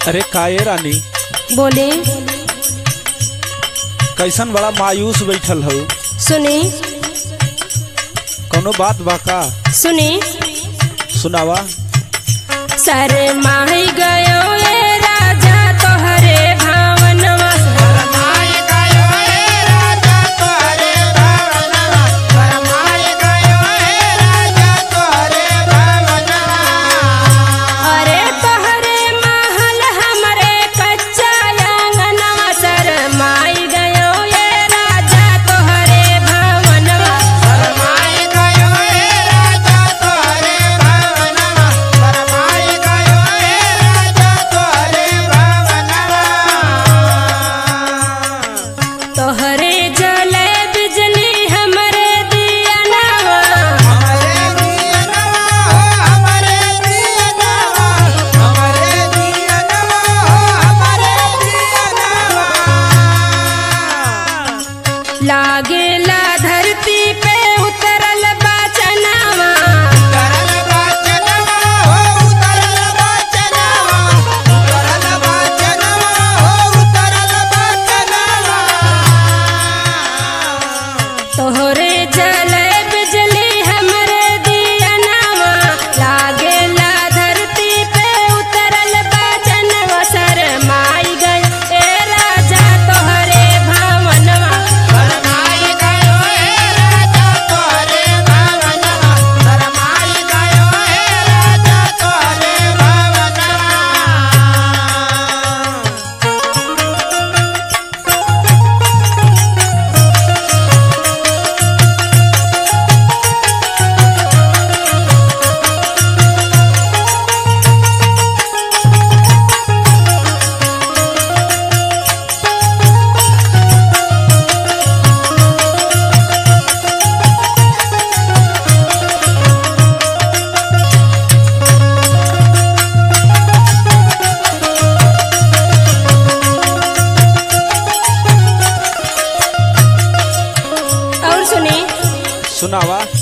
अरे काहे रानी, बोले। कैसन बड़ा मायूस बैठल हो? सुनी कोनो बात बा का? सुनी। सुनावा। सर माही गयो ए राजा तोहरे भावनवा। अरे तोहरे महल हमरे कच्चा आंगनवा। सर माही गयो ए राजा तोहरे भावनवा। तोहरे जले बिजली हमरे दियनवा। लागेला धरती पे उतरल बचनवा। तोहरे जले बिजली हमरे दियनवा। लागेला धरती पे उतरल बचनवा। सर माई गई ए राजा तोहरे भावनवा। और सुनी। सुनावा।